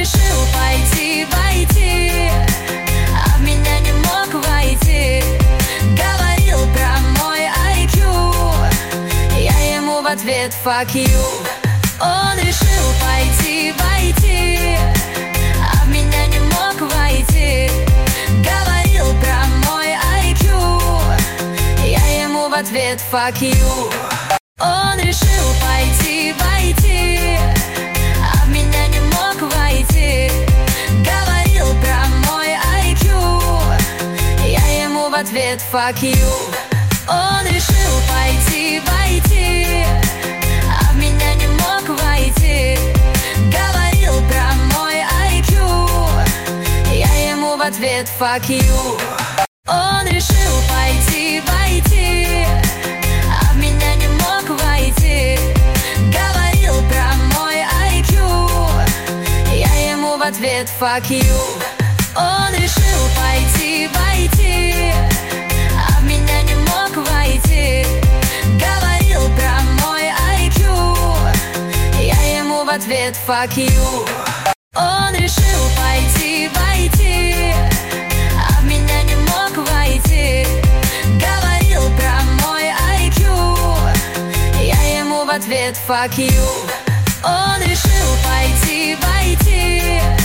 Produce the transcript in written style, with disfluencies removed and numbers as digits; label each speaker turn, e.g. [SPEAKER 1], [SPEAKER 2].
[SPEAKER 1] решил пойти, войти, а в меня не мог войти. Говорил про мой IQ, я ему в ответ fuck you. Он решил пойти, войти, а в меня не мог войти. Говорил про мой IQ, я ему в ответ fuck you. Он решил пойти, войти, а в меня не мог войти. Говорил про мой IQ, я ему в ответ fuck you. Он решил пойти, войти, а в меня не мог войти. Говорил про мой IQ, я ему в ответ fuck you. Он решил пойти, войти, а в меня не мог войти. Говорил про мой IQ, я ему в ответ fuck you. Он решил пойти, войти, а в меня не мог войти. Говорил про мой IQ, я ему в ответ fuck you. Он решил пойти, войти, а в меня не мог войти. Говорил про мой IQ, я ему в ответ fuck you. Он решил пойти, войти,